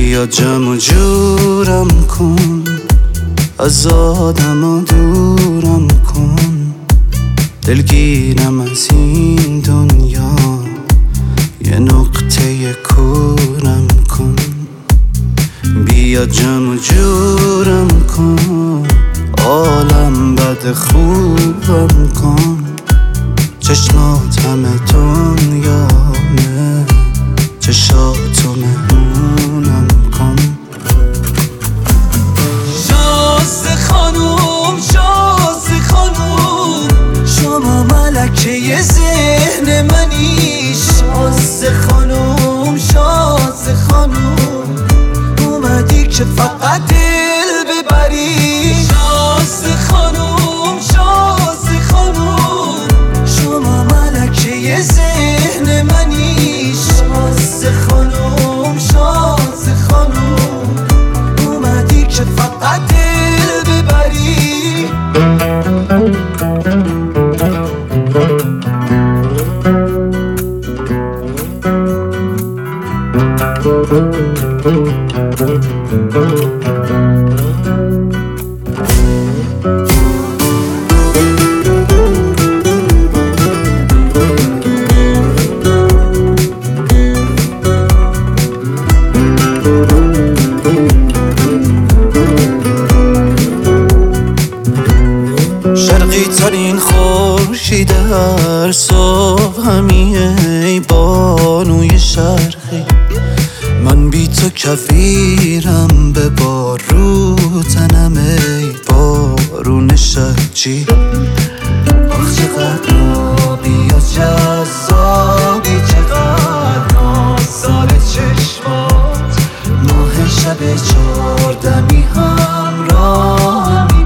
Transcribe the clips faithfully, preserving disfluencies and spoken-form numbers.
بیا جمع و جورم کن، از آدم ها دورم کن، دلگیرم از این دنیا، یه نقطه کورم کن. بیا جمع و جورم کن، عالم بد خوبم کن، چشمات همه دنیامه، چشاتو مهمونم کن. شازده خانوم شازده خانوم، شما ملکه ذهن منی. شازده خانوم شازده خانوم، اومدی که فقط دل ببری. شازده خانوم شازده خانوم، شما ملکه ذهن منی. شازده خانوم شازده خانوم، اومدی که فقط دل ببری. شرقی ترین خورشید هر صبح همیه، ای بانوی شرقی. من بی تو کفیرم به بارو تنم، ای بارون شجی. آخ چقدر آبی و جذابی، چقدر نازدار چشمات. ماه شب چهاردمی همراهمی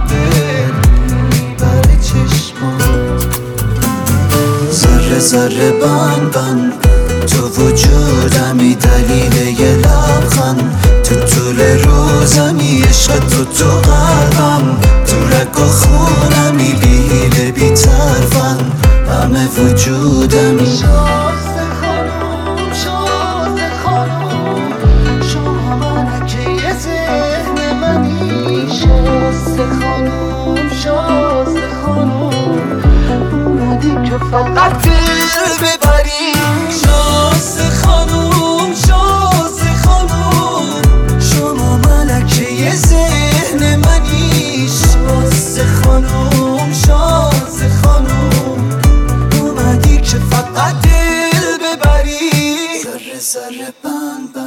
بر چشمات. ذره ذره بند بند تو وجودمی، دلیل یه لبخند تو طول روزمی. عشق تو تو قلبم، تو رگ و خونمی، بی حیله بی طرفم، همه وجودمی. شازده خانوم شازده خانوم، شما ملکه ذهن منی. شازده خانوم شازده خانوم، اومدی که فقط دل ببری. شازده خانوم شازده خانوم، شما ملکه ذهن منی. شازده خانوم شازده خانوم، اومدی که فقط دل ببری. ذره ذره بند بند